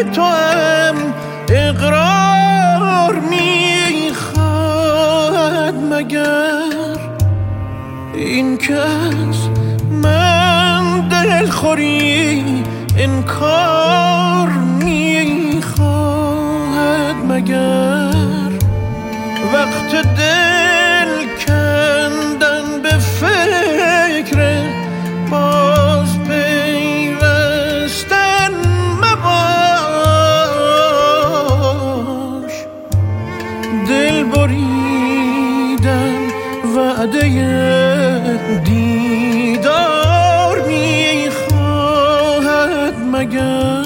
تو هم اقرار میخواد مگر این که از من دلخوری انکار میخواد مگر وقت دل کندن به فکر باز پیوستن مباش دل بریدن وعده دیدار میخواهد مگر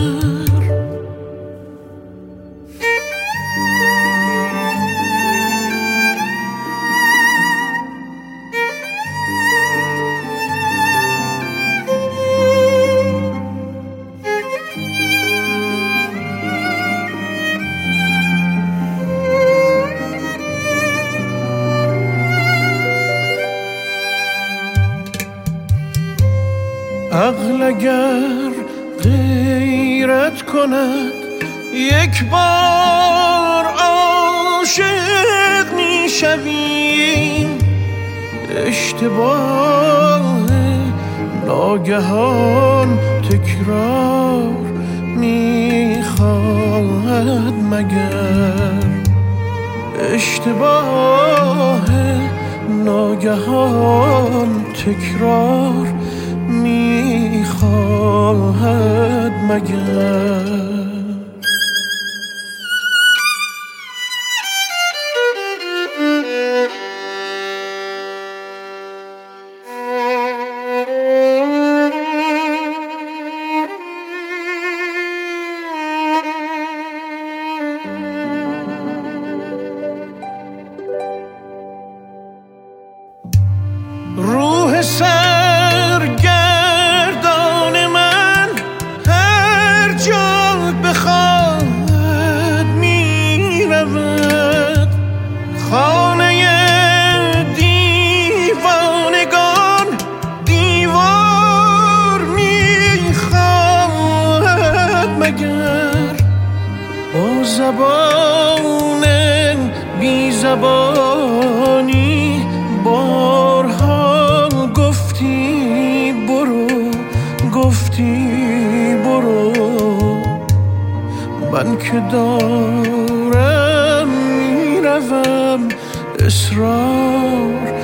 عقل اگر غیرت کند یک بار عاشق میشویم اشتباه ناگهان تکرار میخواهد مگر اشتباه ناگهان تکرار میخواهد مگر روح سرگردان من هر جا بخواهد می رود خانه دیوانگان دیوار می خواهد مگر با زبان بی زبانی بارها گفتی برو من که دارم میروم اصرار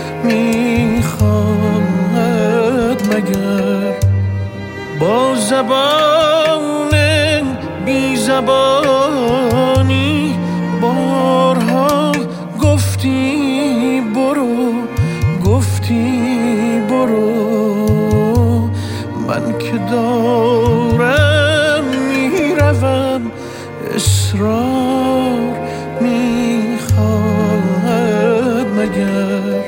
میخواهد مگر با زبان بی زبانی بارها گفتی برو من که دارم میروم اصرار میخواهد مگر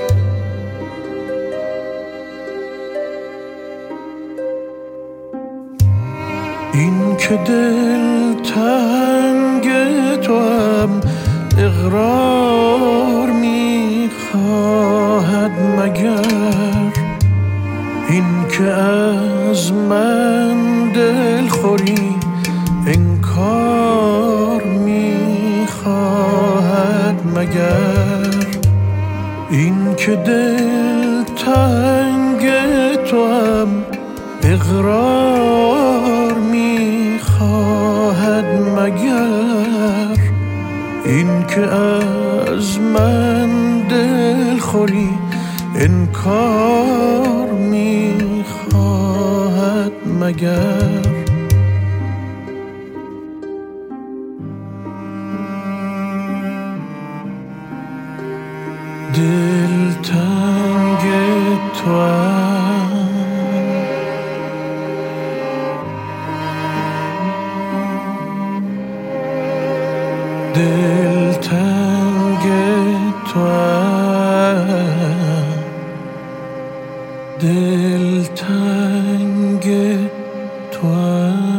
این که دل تنگ تو هم اقرار میخواهد مگر این که از من دلخوری انکار میخواهد مگر این که دل تنگ تو هم اقرار میخواهد مگر این که از من دلخوری انکار میخواهد مگر دل تنگ توام دل تنگ توام دل تنگ توام